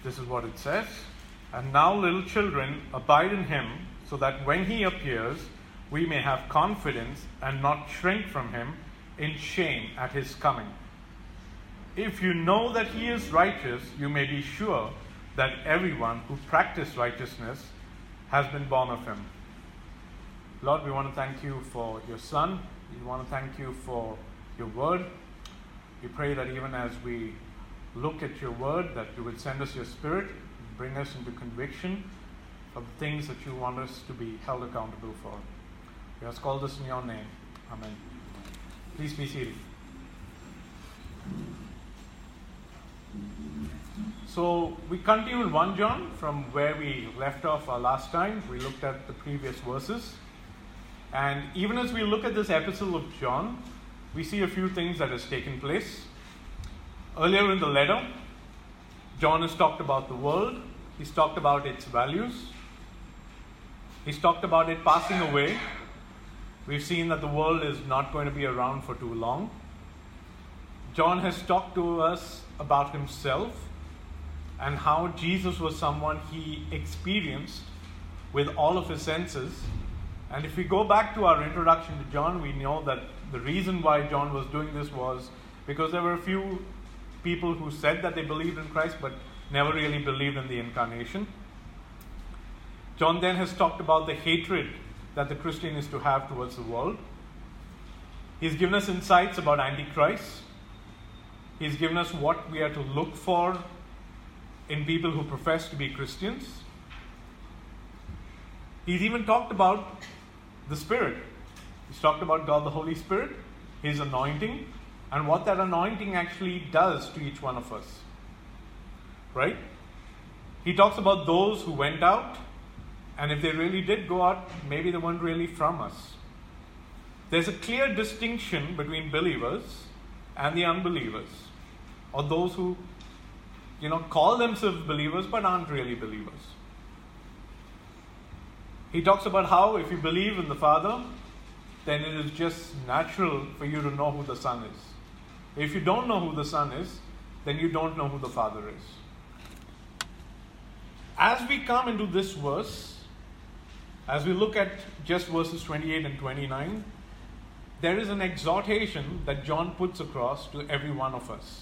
This is what it says. And now, little children, abide in him, so that when he appears, we may have confidence and not shrink from him in shame at his coming. If you know that he is righteous, you may be sure that everyone who practices righteousness has been born of him. Lord, we want to thank you for your Son. We want to thank you for your word. We pray that even as we look at your word, that you would send us your Spirit, bring us into conviction of the things that you want us to be held accountable for. We ask all this in your name. Amen. Please be seated. So we continue in 1 John from where we left off our last time. We looked at the previous verses. And even as we look at this epistle of John, we see a few things that has taken place. Earlier in the letter, John has talked about the world. He's talked about its values. He's talked about it passing away. We've seen that the world is not going to be around for too long. John has talked to us about himself and how Jesus was someone he experienced with all of his senses. And if we go back to our introduction to John, we know that the reason why John was doing this was because there were a few people who said that they believed in Christ but never really believed in the incarnation. John then has talked about the hatred that the Christian is to have towards the world. He's given us insights about Antichrist. He's given us what we are to look for in people who profess to be Christians. He's even talked about the Spirit. He's talked about God the Holy Spirit, His anointing, and what that anointing actually does to each one of us. Right? He talks about those who went out, and if they really did go out, maybe they weren't really from us. There's a clear distinction between believers and the unbelievers, or those who, call themselves believers but aren't really believers. He talks about how if you believe in the Father, then it is just natural for you to know who the Son is. If you don't know who the Son is, then you don't know who the Father is. As we come into this verse, as we look at just verses 28 and 29, there is an exhortation that John puts across to every one of us.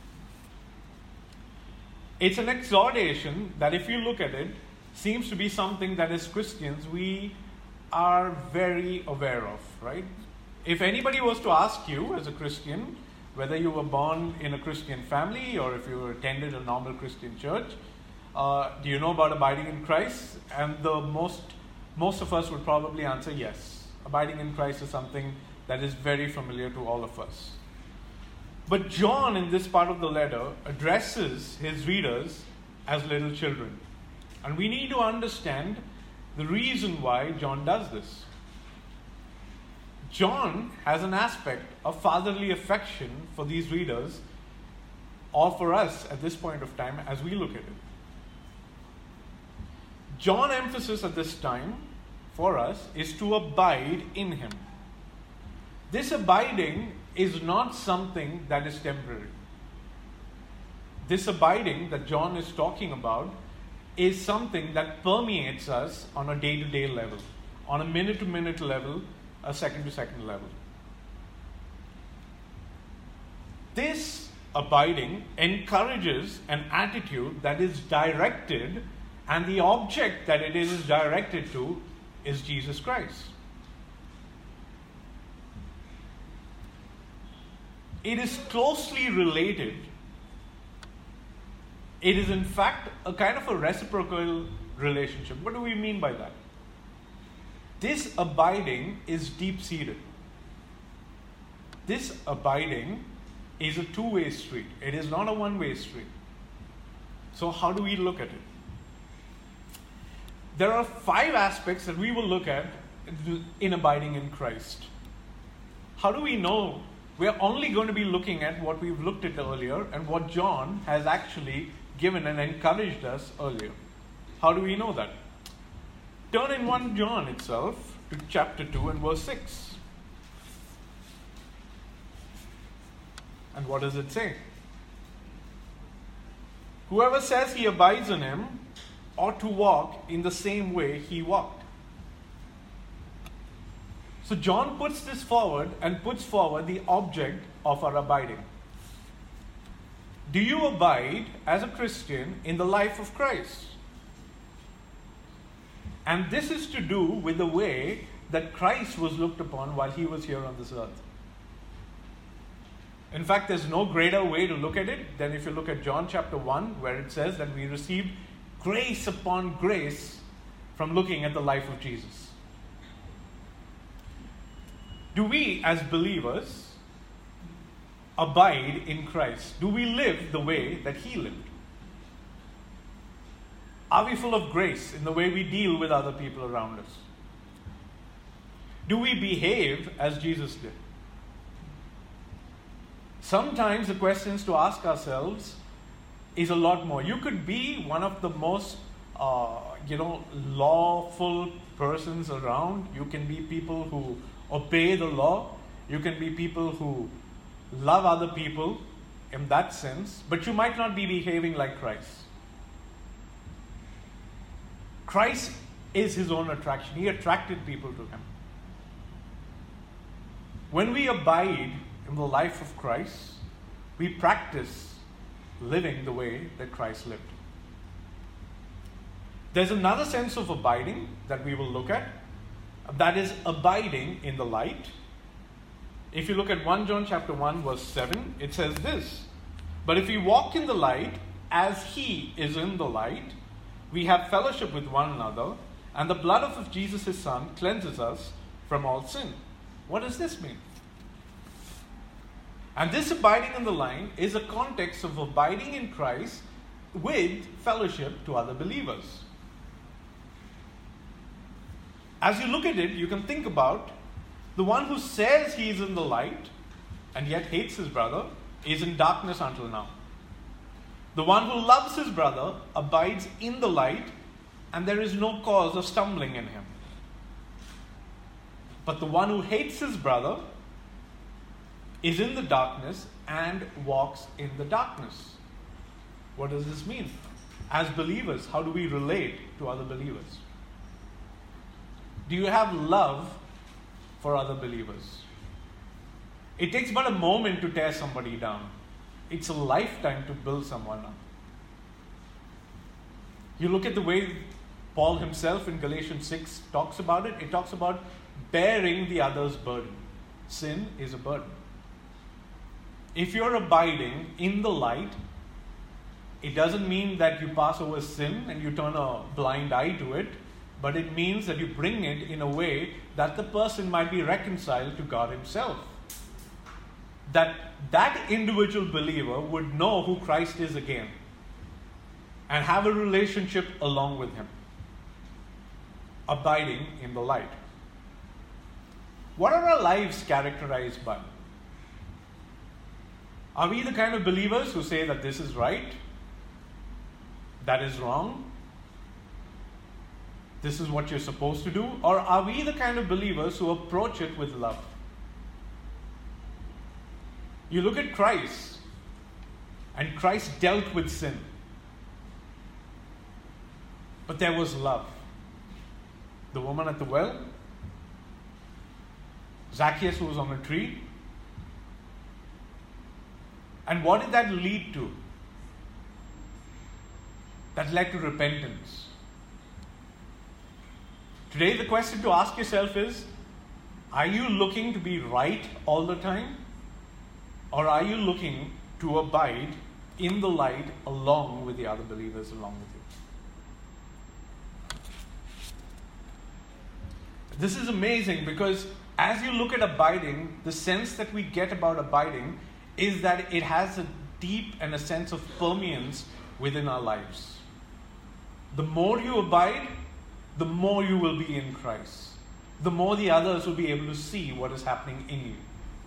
It's an exhortation that, if you look at it, seems to be something that as Christians we are very aware of, right? If anybody was to ask you as a Christian, whether you were born in a Christian family or if you attended a normal Christian church, do you know about abiding in Christ? And the most of us would probably answer yes. Abiding in Christ is something that is very familiar to all of us. But John, in this part of the letter, addresses his readers as little children. And we need to understand the reason why John does this. John has an aspect of fatherly affection for these readers, or for us at this point of time as we look at it. John's emphasis at this time for us is to abide in him. This abiding is not something that is temporary. This abiding that John is talking about is something that permeates us on a day-to-day level, on a minute-to-minute level, a second-to-second level. This abiding encourages an attitude that is directed, and the object that it is directed to is Jesus Christ. It is closely related. It is in fact a kind of a reciprocal relationship. What do we mean by that? This abiding is deep-seated. This abiding is a two-way street. It is not a one-way street. So how do we look at it? There are 5 aspects that we will look at in abiding in Christ. How do we know? We're only going to be looking at what we've looked at earlier and what John has actually given and encouraged us earlier. How do we know that? Turn in 1 John itself to chapter 2 and verse 6. And what does it say? Whoever says he abides in him ought to walk in the same way he walked. So John puts this forward and puts forward the object of our abiding. Do you abide as a Christian in the life of Christ? And this is to do with the way that Christ was looked upon while he was here on this earth. In fact, there's no greater way to look at it than if you look at John chapter 1, where it says that we received grace upon grace from looking at the life of Jesus. Do we, as believers, abide in Christ? Do we live the way that he lived? Are we full of grace in the way we deal with other people around us? Do we behave as Jesus did? Sometimes the questions to ask ourselves is a lot more. You could be one of the most, lawful persons around. You can be people who obey the law. You can be people who love other people in that sense, but you might not be behaving like Christ. Christ is his own attraction. He attracted people to him. When we abide in the life of Christ, we practice living the way that Christ lived. There's another sense of abiding that we will look at. That is abiding in the light. If you look at 1 John chapter 1 verse 7, it says this: "But if we walk in the light as he is in the light, we have fellowship with one another, and the blood of Jesus his Son cleanses us from all sin." What does this mean? And this abiding in the light is a context of abiding in Christ with fellowship to other believers. As you look at it, you can think about the one who says he is in the light and yet hates his brother is in darkness until now. The one who loves his brother abides in the light, and there is no cause of stumbling in him. But the one who hates his brother is in the darkness and walks in the darkness. What does this mean? As believers, how do we relate to other believers? Do you have love for other believers? It takes but a moment to tear somebody down. It's a lifetime to build someone up. You look at the way Paul himself in Galatians 6 talks about it. It talks about bearing the other's burden. Sin is a burden. If you're abiding in the light, it doesn't mean that you pass over sin and you turn a blind eye to it, but it means that you bring it in a way that the person might be reconciled to God himself. That individual believer would know who Christ is again and have a relationship along with him. Abiding in the light. What are our lives characterized by? Are we the kind of believers who say that this is right, that is wrong, this is what you're supposed to do? Or are we the kind of believers who approach it with love? You look at Christ, and Christ dealt with sin. But there was love. The woman at the well, Zacchaeus who was on a tree. And what did that lead to? That led to repentance. Today the question to ask yourself is, are you looking to be right all the time? Or are you looking to abide in the light along with the other believers along with you? This is amazing because as you look at abiding, the sense that we get about abiding is that it has a deep and a sense of permeance within our lives. The more you abide, the more you will be in Christ. The more the others will be able to see what is happening in you.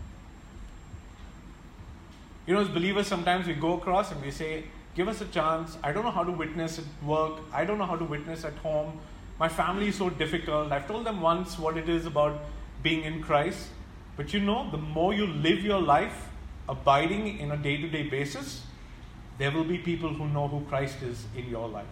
You know, as believers, sometimes we go across and we say, give us a chance. I don't know how to witness at work. I don't know how to witness at home. My family is so difficult. I've told them once what it is about being in Christ. But you know, the more you live your life abiding in a day-to-day basis, there will be people who know who Christ is in your life.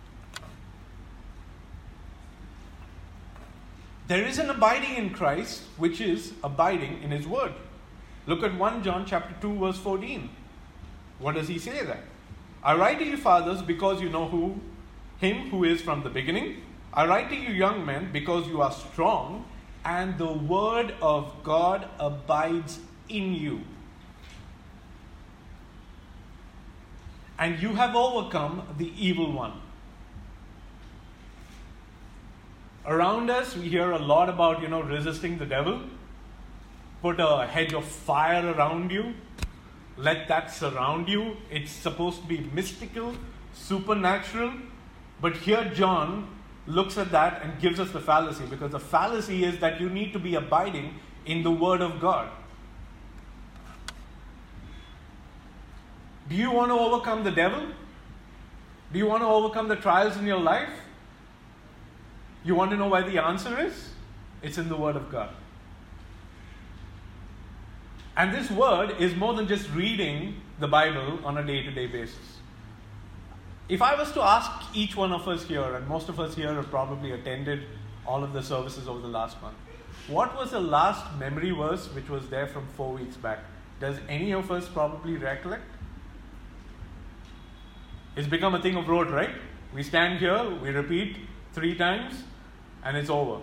There is an abiding in Christ, which is abiding in His Word. Look at 1 John chapter 2, verse 14. What does he say there? I write to you, fathers, because you know Him who is from the beginning. I write to you, young men, because you are strong, and the Word of God abides in you. And you have overcome the evil one. Around us, we hear a lot about, resisting the devil. Put a hedge of fire around you. Let that surround you. It's supposed to be mystical, supernatural. But here John looks at that and gives us the fallacy. Because the fallacy is that you need to be abiding in the Word of God. Do you want to overcome the devil? Do you want to overcome the trials in your life? You want to know where the answer is? It's in the Word of God. And this Word is more than just reading the Bible on a day-to-day basis. If I was to ask each one of us here, and most of us here have probably attended all of the services over the last month, what was the last memory verse which was there from 4 weeks back? Does any of us probably recollect? It's become a thing of rote, right? We stand here, we repeat 3 times, and it's over.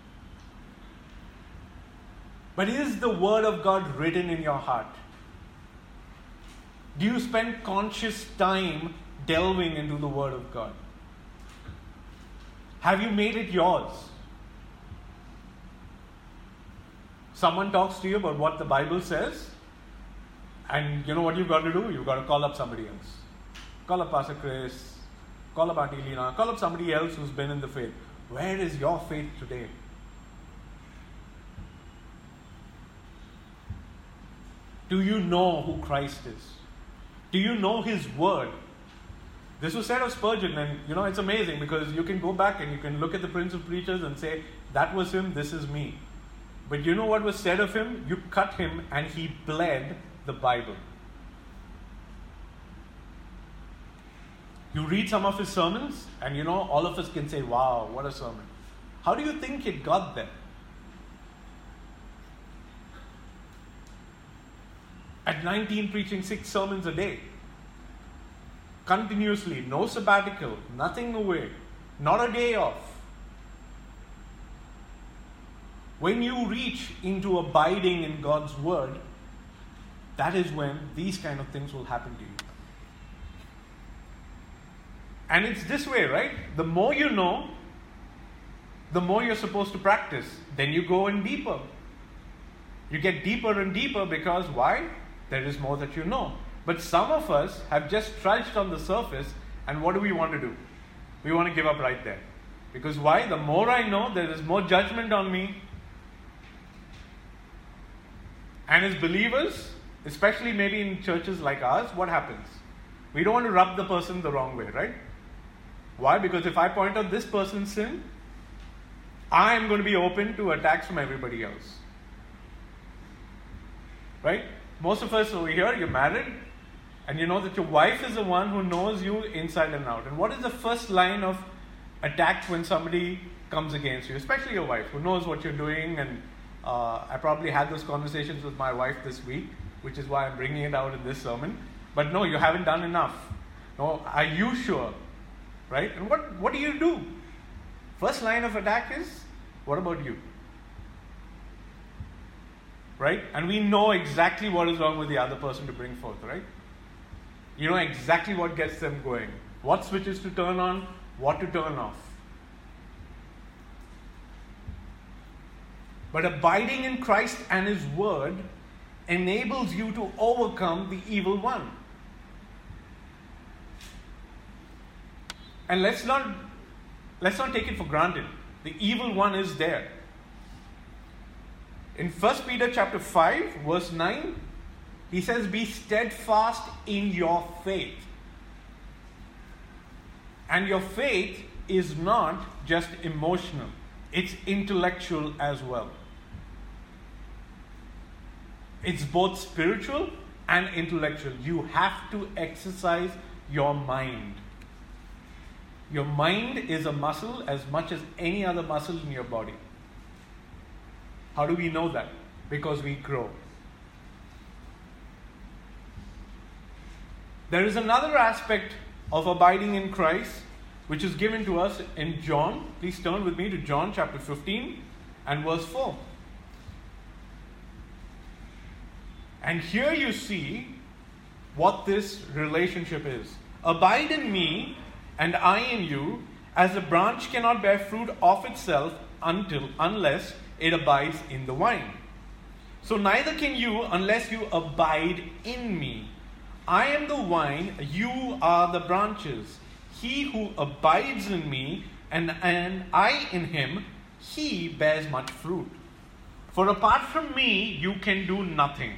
But is the Word of God written in your heart? Do you spend conscious time delving into the Word of God? Have you made it yours? Someone talks to you about what the Bible says, and you know what you've got to do? You've got to call up somebody else. Call up Pastor Chris, call up Auntie Lena, call up somebody else who's been in the faith. Where is your faith today? Do you know who Christ is? Do you know His Word? This was said of Spurgeon, and it's amazing because you can go back and you can look at the Prince of Preachers and say, that was him, this is me. But you know what was said of him? You cut him and he bled the Bible. You read some of his sermons, and all of us can say, wow, what a sermon. How do you think it got there? At 19, preaching 6 sermons a day. Continuously, no sabbatical, nothing away, not a day off. When you reach into abiding in God's Word, that is when these kind of things will happen to you. And it's this way, right? The more you know, the more you're supposed to practice. Then you go in deeper. You get deeper and deeper because why? There is more that you know. But some of us have just trudged on the surface, and what do we want to do? We want to give up right there. Because why? The more I know, there is more judgment on me. And as believers, especially maybe in churches like ours, what happens? We don't want to rub the person the wrong way, right? Why? Because if I point out this person's sin, I am going to be open to attacks from everybody else. Right? Most of us over here, you're married, and you know that your wife is the one who knows you inside and out. And what is the first line of attack when somebody comes against you? Especially your wife, who knows what you're doing. And I probably had those conversations with my wife this week, which is why I'm bringing it out in this sermon. But no, you haven't done enough. No, are you sure? Right? And what do you do? First line of attack is, what about you? Right? And we know exactly what is wrong with the other person to bring forth, right? You know exactly what gets them going. What switches to turn on, what to turn off. But abiding in Christ and His Word enables you to overcome the evil one. And let's not take it for granted. The evil one is there. In 1 Peter chapter 5, verse 9, he says, be steadfast in your faith. And your faith is not just emotional. It's intellectual as well. It's both spiritual and intellectual. You have to exercise your mind. Your mind is a muscle as much as any other muscle in your body. How do we know that? Because we grow. There is another aspect of abiding in Christ which is given to us in John. Please turn with me to John chapter 15 and verse 4. And here you see what this relationship is. Abide in me and I in you, as a branch cannot bear fruit of itself unless it abides in the vine. So neither can you unless you abide in me. I am the vine, you are the branches. He who abides in me and I in him, he bears much fruit. For apart from me, you can do nothing.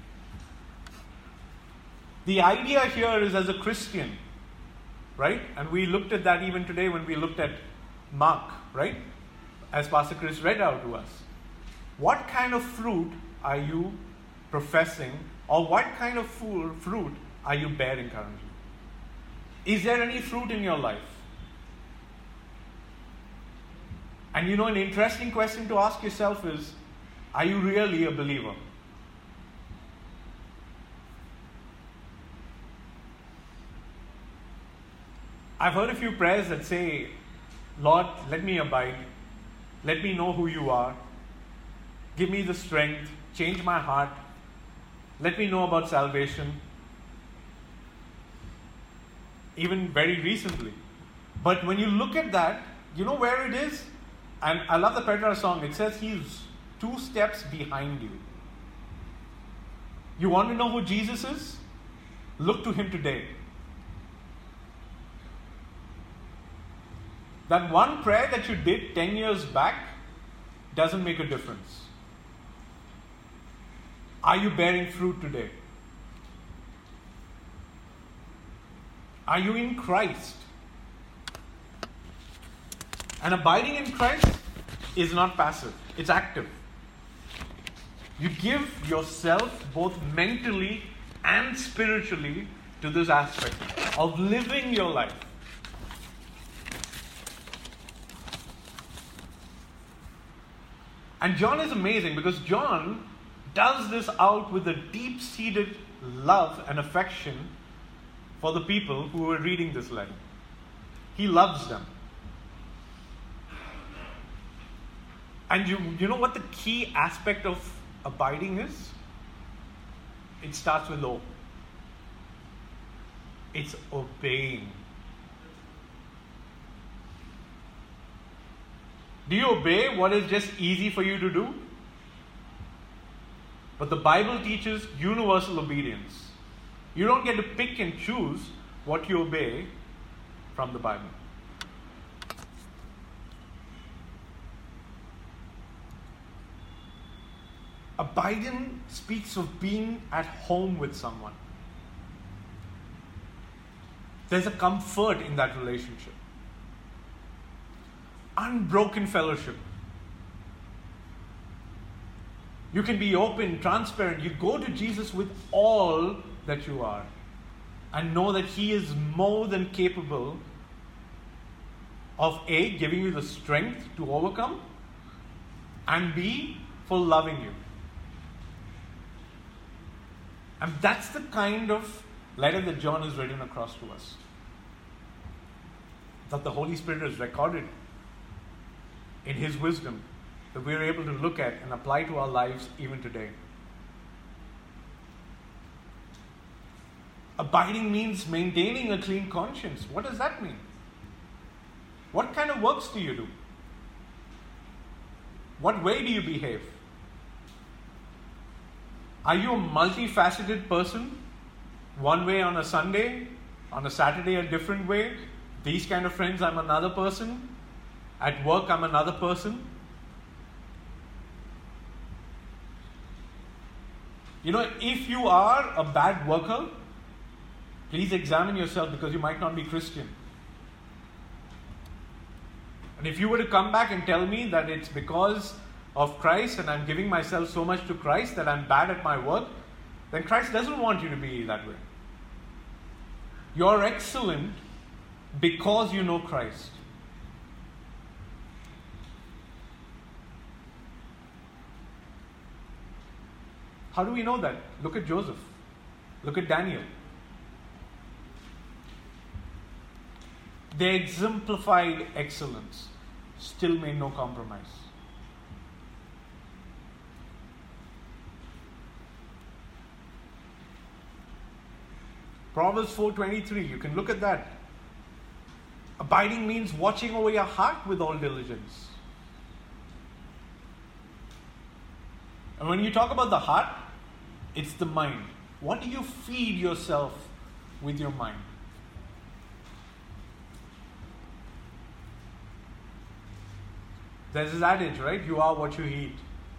The idea here is as a Christian, right? And we looked at that even today when we looked at Mark, right? As Pastor Chris read out to us. What kind of fruit are you professing, or what kind of fruit are you bearing currently? Is there any fruit in your life? And you know, an interesting question to ask yourself is, are you really a believer? I've heard a few prayers that say, Lord, let me abide. Let me know who you are. Give me the strength. Change my heart. Let me know about salvation. Even very recently. But when you look at that, you know where it is? And I love the Petra song. It says he's 2 steps behind you. You want to know who Jesus is? Look to him today. That one prayer that you did 10 years back doesn't make a difference. Are you bearing fruit today? Are you in Christ? And abiding in Christ is not passive, it's active. You give yourself both mentally and spiritually to this aspect of living your life. And John is amazing because John does this out with a deep-seated love and affection for the people who are reading this letter. He loves them. And you know what the key aspect of abiding is? It starts with O. It's obeying. Do you obey what is just easy for you to do? But the Bible teaches universal obedience. You don't get to pick and choose what you obey from the Bible. Abiding speaks of being at home with someone. There's a comfort in that relationship. Unbroken fellowship. You can be open, transparent. You go to Jesus with all that you are and know that He is more than capable of A, giving you the strength to overcome, and B, for loving you. And that's the kind of letter that John has written across to us, that the Holy Spirit has recorded in His wisdom, that we are able to look at and apply to our lives even today. Abiding means maintaining a clean conscience. What does that mean? What kind of works do you do? What way do you behave? Are you a multifaceted person? One way on a Sunday, on a Saturday a different way. These kind of friends, I'm another person. At work, I'm another person. You know, if you are a bad worker, please examine yourself, because you might not be Christian. And if you were to come back and tell me that it's because of Christ and I'm giving myself so much to Christ that I'm bad at my work, then Christ doesn't want you to be that way. You're excellent because you know Christ. How do we know that? Look at Joseph. Look at Daniel. They exemplified excellence, still made no compromise. Proverbs 4:23, you can look at that. Abiding means watching over your heart with all diligence. And when you talk about the heart, it's the mind. What do you feed yourself with your mind? There's this adage, right? You are what you eat.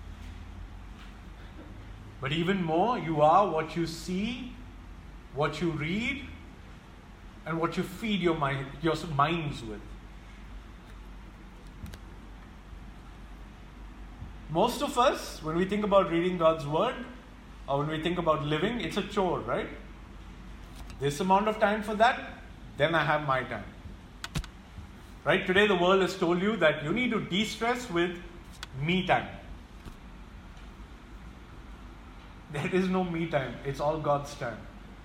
But even more, you are what you see, what you read, and what you feed your minds with. Most of us, when we think about reading God's Word, or when we think about living, it's a chore, right? This amount of time for that, then I have my time. Right? Today the world has told you that you need to de-stress with me time. There is no me time. It's all God's time.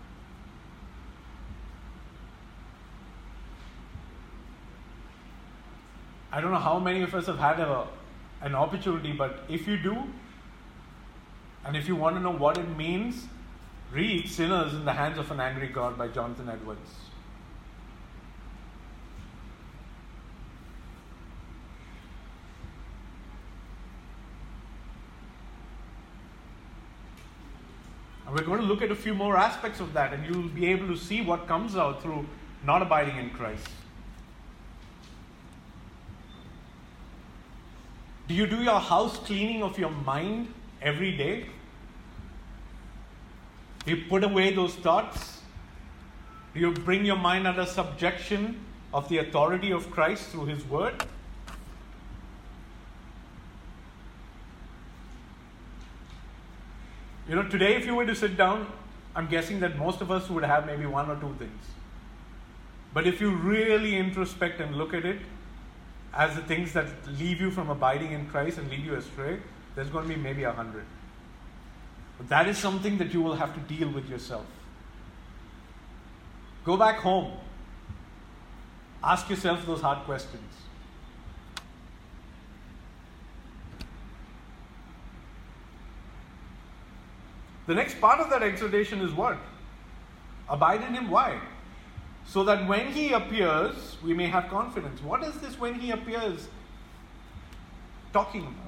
I don't know how many of us have had an opportunity, but if you do, and if you want to know what it means, read Sinners in the Hands of an Angry God by Jonathan Edwards. And we're going to look at a few more aspects of that, and you'll be able to see what comes out through not abiding in Christ. Do you do your house cleaning of your mind every day? Do you put away those thoughts? Do you bring your mind under subjection of the authority of Christ through His Word? You know, today if you were to sit down, I'm guessing that most of us would have maybe one or two things. But if you really introspect and look at it as the things that leave you from abiding in Christ and lead you astray, there's going to be maybe 100. But that is something that you will have to deal with yourself. Go back home. Ask yourself those hard questions. The next part of that exhortation is what? Abide in Him. Why? So that when He appears, we may have confidence. What is this when He appears talking about?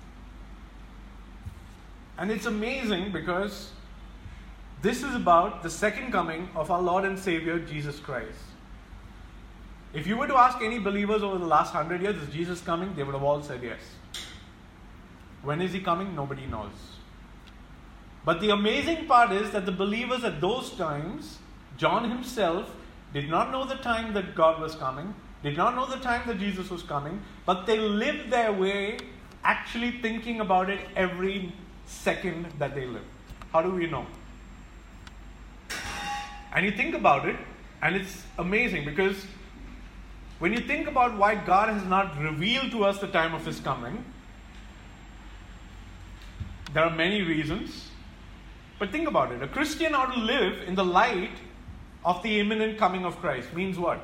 And it's amazing because this is about the second coming of our Lord and Savior, Jesus Christ. If you were to ask any believers over the last 100 years, is Jesus coming? They would have all said yes. When is He coming? Nobody knows. But the amazing part is that the believers at those times, John himself, did not know the time that God was coming, did not know the time that Jesus was coming, but they lived their way actually thinking about it every second that they lived. How do we know? And you think about it, and it's amazing because when you think about why God has not revealed to us the time of His coming, there are many reasons. But think about it. A Christian ought to live in the light of the imminent coming of Christ. Means what?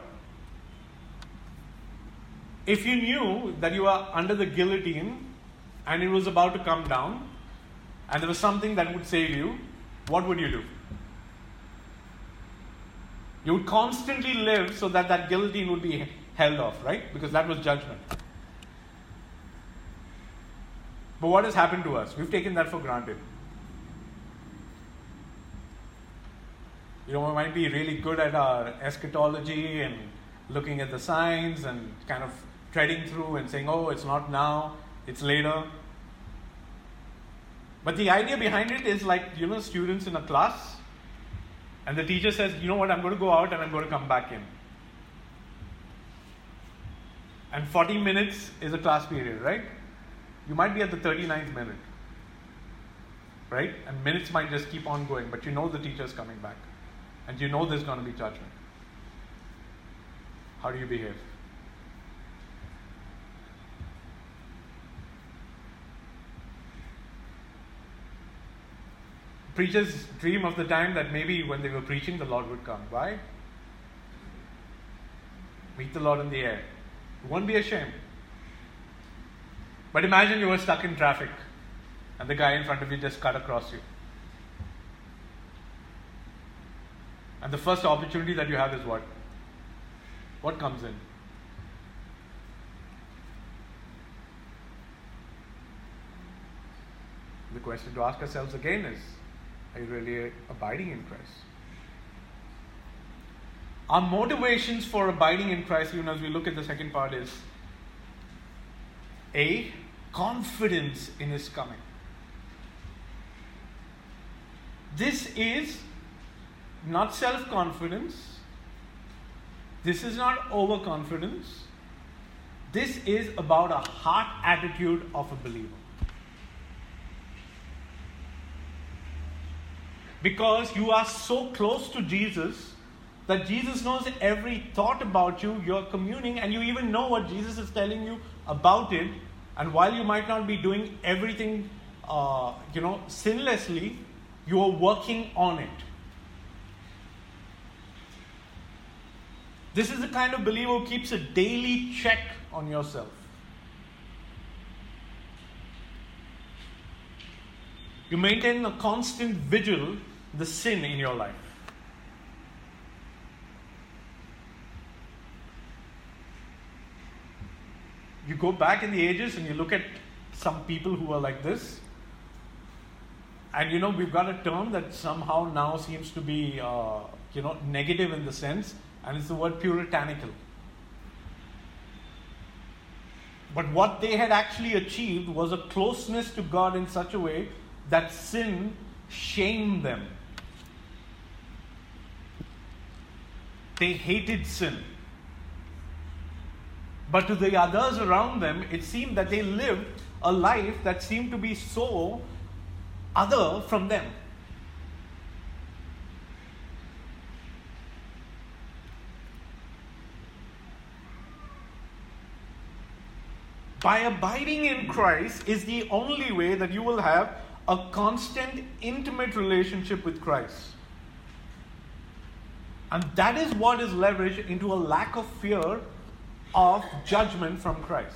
If you knew that you are under the guillotine and it was about to come down and there was something that would save you, what would you do? You would constantly live so that that guillotine would be held off, right? Because that was judgment. But what has happened to us? We've taken that for granted. You know, we might be really good at our eschatology and looking at the signs and kind of treading through and saying, oh, it's not now, it's later. But the idea behind it is like, you know, students in a class, and the teacher says, you know what, I'm going to go out and I'm going to come back in. And 40 minutes is a class period, right? You might be at the 39th minute. right? And minutes might just keep on going, but you know the teacher's coming back. And you know there's going to be judgment. How do you behave? Preachers dream of the time that maybe when they were preaching, the Lord would come. Why? Meet the Lord in the air. You won't be ashamed. But imagine you were stuck in traffic and the guy in front of you just cut across you. And the first opportunity that you have is what? What comes in? The question to ask ourselves again is, are you really abiding in Christ? Our motivations for abiding in Christ, even as we look at the second part, is A, confidence in His coming. This is not self-confidence. This is not overconfidence. This is about a heart attitude of a believer. Because you are so close to Jesus that Jesus knows every thought about you, you're communing, and you even know what Jesus is telling you about it. And while you might not be doing everything, sinlessly, you are working on it. This is the kind of believer who keeps a daily check on yourself. You maintain a constant vigil the sin in your life. You go back in the ages and you look at some people who are like this, and we've got a term that somehow now seems to be negative in the sense, and it's the word puritanical. But what they had actually achieved was a closeness to God in such a way that sin shamed them. They hated sin. But to the others around them, it seemed that they lived a life that seemed to be so other from them. By abiding in Christ is the only way that you will have a constant, intimate relationship with Christ. And that is what is leveraged into a lack of fear of judgment from Christ.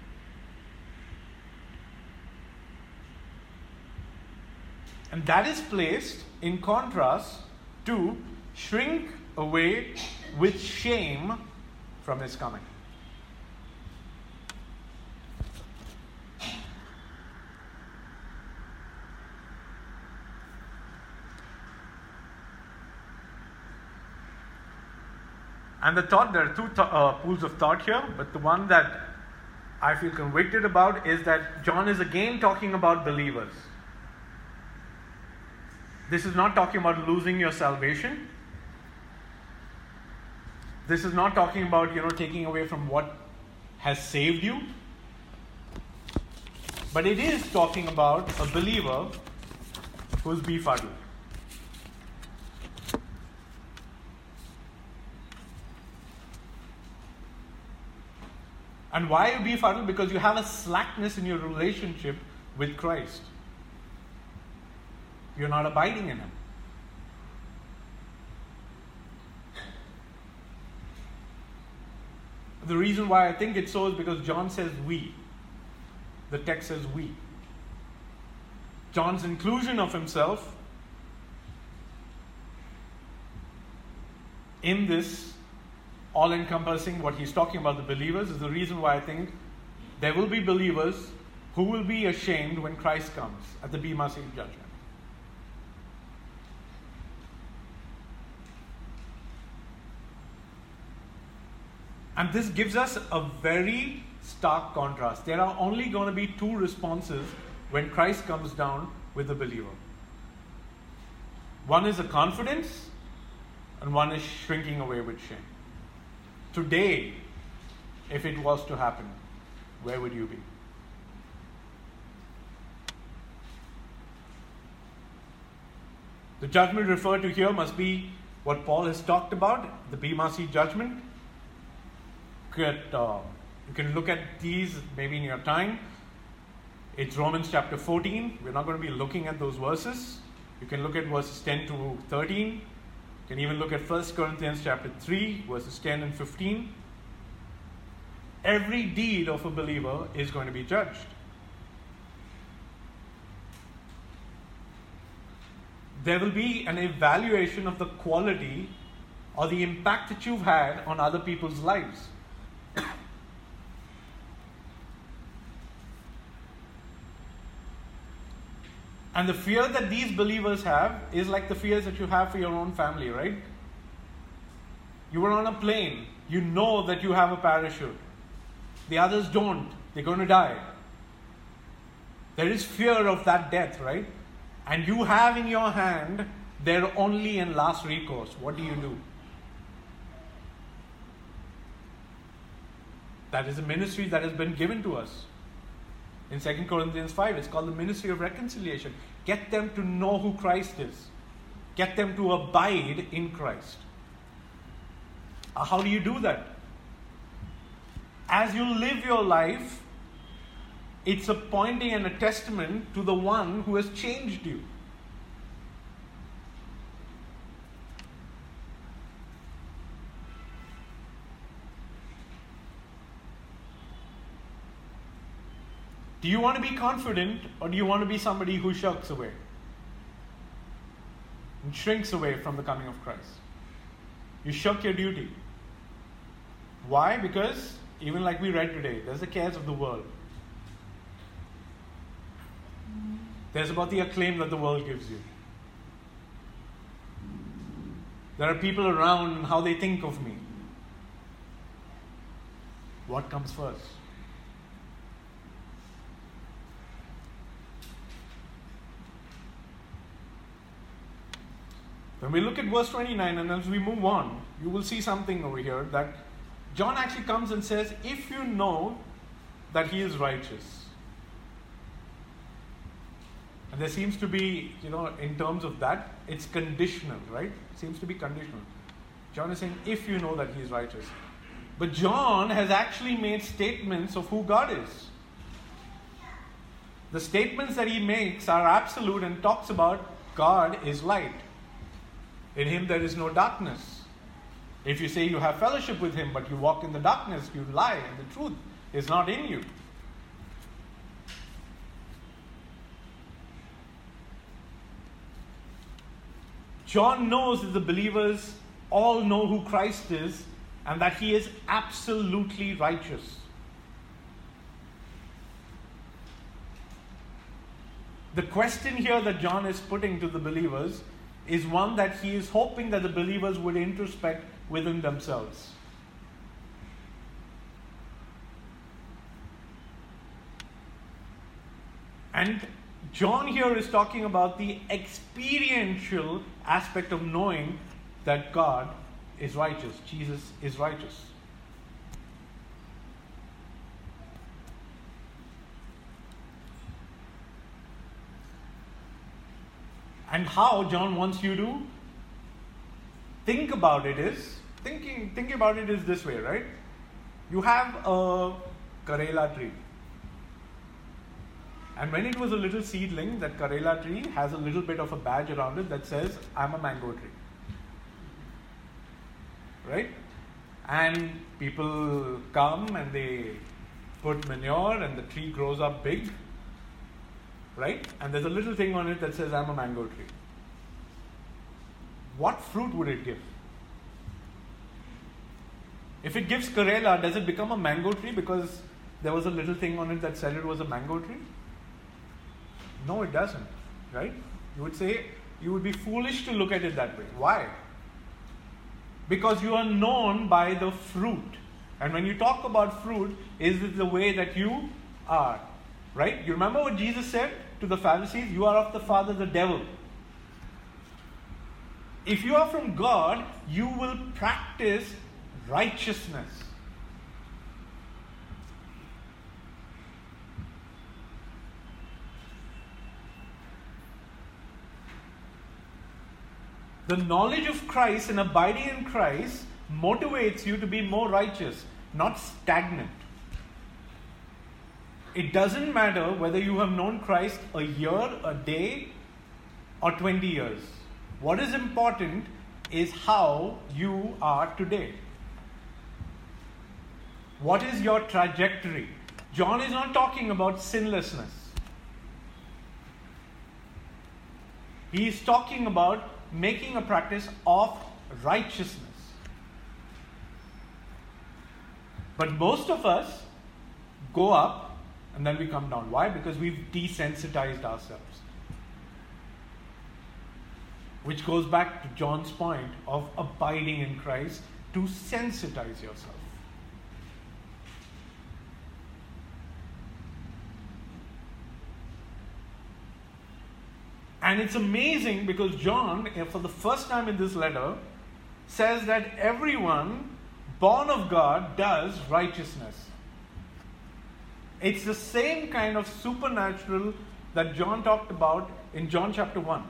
And that is placed in contrast to shrink away with shame from His coming. And the thought, there are two pools of thought here, but the one that I feel convicted about is that John is again talking about believers. This is not talking about losing your salvation. This is not talking about, taking away from what has saved you. But it is talking about a believer who's befuddled. And why you befuddled? Because you have a slackness in your relationship with Christ. You're not abiding in Him. The reason why I think it's so is because John says we. The text says we. John's inclusion of himself in this all-encompassing, what he's talking about, the believers, is the reason why I think there will be believers who will be ashamed when Christ comes at the Bema Seat judgment. And this gives us a very stark contrast. There are only going to be two responses when Christ comes down with the believer. One is a confidence, and one is shrinking away with shame. Today, if it was to happen, where would you be? The judgment referred to here must be what Paul has talked about, the Bema Seat judgment. You can look at these maybe in your time. It's Romans chapter 14. We're not going to be looking at those verses. You can look at verses 10 to 13. You can even look at 1 Corinthians chapter 3, verses 10 and 15. Every deed of a believer is going to be judged. There will be an evaluation of the quality or the impact that you've had on other people's lives. And the fear that these believers have is like the fears that you have for your own family, right? You were on a plane. You know that you have a parachute. The others don't. They're going to die. There is fear of that death, right? And you have in your hand their only and last recourse. What do you do? That is a ministry that has been given to us. In 2 Corinthians 5, it's called the ministry of reconciliation. Get them to know who Christ is. Get them to abide in Christ. How do you do that? As you live your life, it's a pointing and a testament to the one who has changed you. Do you want to be confident, or do you want to be somebody who shirks away and shrinks away from the coming of Christ? You shirk your duty. Why? Because, even like we read today, there's the cares of the world. There's about the acclaim that the world gives you. There are people around and how they think of me. What comes first? When we look at verse 29 and as we move on, you will see something over here that John actually comes and says, if you know that he is righteous. And there seems to be, in terms of that, it's conditional, right? It seems to be conditional. John is saying, if you know that he is righteous. But John has actually made statements of who God is. The statements that he makes are absolute and talks about God is light. In him there is no darkness. If you say you have fellowship with him, but you walk in the darkness, you lie, and the truth is not in you. John knows that the believers all know who Christ is and that he is absolutely righteous. The question here that John is putting to the believers is one that he is hoping that the believers would introspect within themselves. And John here is talking about the experiential aspect of knowing that God is righteous, Jesus is righteous. And how John wants you to think about it is, thinking about it is this way, right? You have a Karela tree. And when it was a little seedling, that Karela tree has a little bit of a badge around it that says, I'm a mango tree. Right? And people come and they put manure and the tree grows up big. Right? And there's a little thing on it that says, I'm a mango tree. What fruit would it give? If it gives Karela, does it become a mango tree because there was a little thing on it that said it was a mango tree? No, it doesn't. Right? You would say, you would be foolish to look at it that way. Why? Because you are known by the fruit. And when you talk about fruit, is it the way that you are? Right? You remember what Jesus said to the Pharisees? You are of the father, the devil. If you are from God, you will practice righteousness. The knowledge of Christ and abiding in Christ motivates you to be more righteous, not stagnant. It doesn't matter whether you have known Christ a year, a day, or 20 years. What is important is how you are today. What is your trajectory? John is not talking about sinlessness. He is talking about making a practice of righteousness. But most of us go up and then we come down. Why? Because we've desensitized ourselves. Which goes back to John's point of abiding in Christ, to sensitize yourself. And it's amazing because John, for the first time in this letter, says that everyone born of God does righteousness. It's the same kind of supernatural that John talked about in John chapter 1.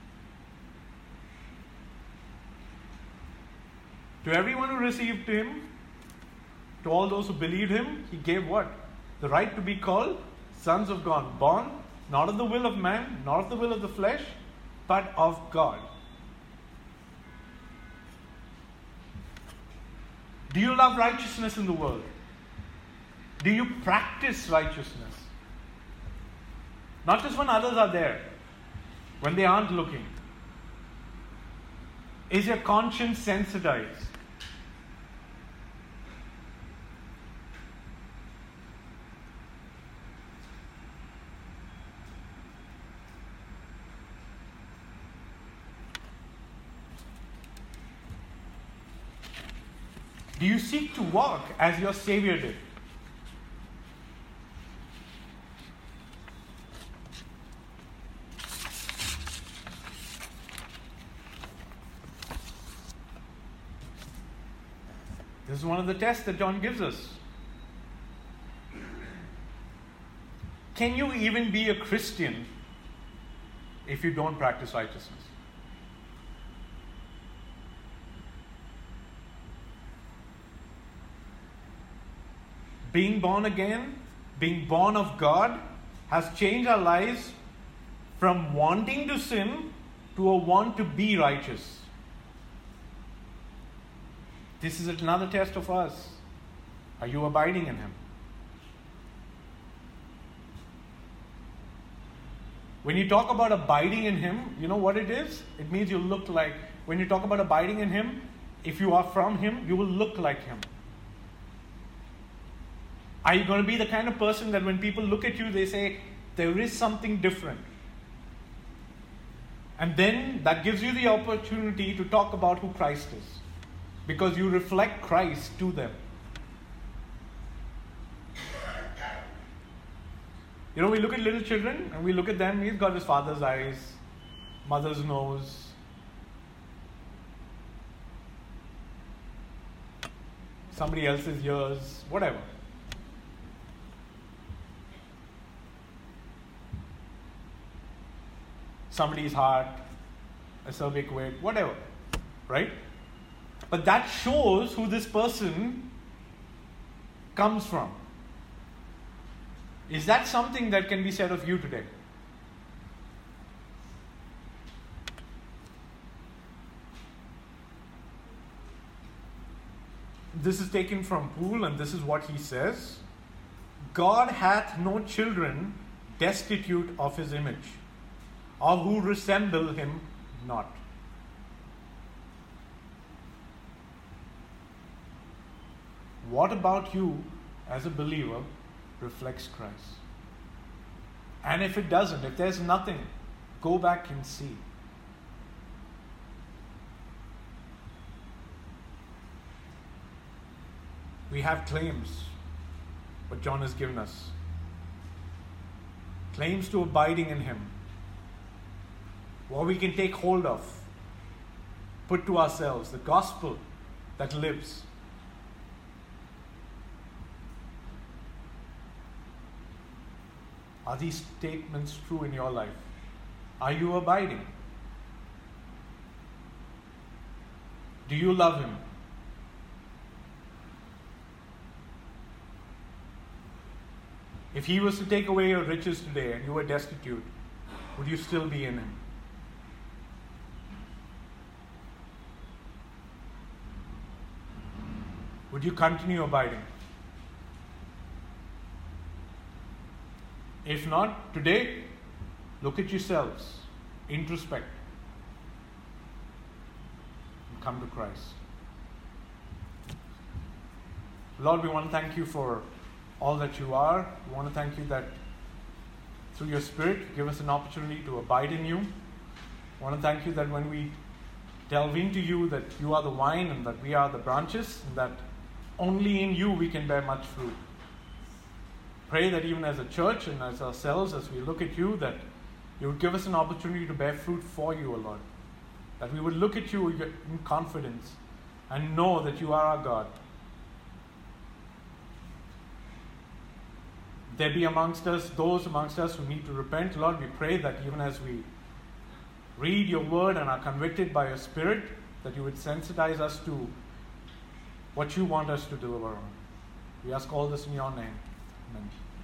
To everyone who received him, to all those who believed him, he gave what? The right to be called sons of God, born not of the will of man, not of the will of the flesh, but of God. Do you love righteousness in the world? Do you practice righteousness? Not just when others are there, when they aren't looking. Is your conscience sensitized? Do you seek to walk as your Savior did? This is one of the tests that John gives us. Can you even be a Christian if you don't practice righteousness? Being born again, being born of God, has changed our lives from wanting to sin to a want to be righteous. This is another test of us. Are you abiding in Him? When you talk about abiding in Him, you know what it is? It means you look like, when you talk about abiding in Him, if you are from Him, you will look like Him. Are you going to be the kind of person that when people look at you, they say, there is something different? And then that gives you the opportunity to talk about who Christ is. Because you reflect Christ to them. You know, we look at little children and we look at them, he's got his father's eyes, mother's nose. Somebody else's ears, whatever. Somebody's heart, a cervic weight, whatever, right? But that shows who this person comes from. Is that something that can be said of you today? This is taken from Poole, and this is what he says. God hath no children destitute of his image, or who resemble him not. What about you as a believer reflects Christ? And if it doesn't, if there's nothing, go back and see. We have claims, what John has given us. Claims to abiding in Him. What we can take hold of, put to ourselves, the gospel that lives. Are these statements true in your life? Are you abiding? Do you love Him? If He was to take away your riches today and you were destitute, would you still be in Him? Would you continue abiding? If not, today, look at yourselves, introspect, and come to Christ. Lord, we want to thank You for all that You are. We want to thank You that through Your Spirit, you give us an opportunity to abide in You. We want to thank You that when we delve into You, that You are the vine and that we are the branches, and that only in You we can bear much fruit. Pray that even as a church and as ourselves, as we look at You, that You would give us an opportunity to bear fruit for You, O Lord. That we would look at You in confidence and know that You are our God. There be amongst us those amongst us who need to repent. Lord, we pray that even as we read Your word and are convicted by Your Spirit, that You would sensitize us to what You want us to deliver on. We ask all this in Your name. Amen.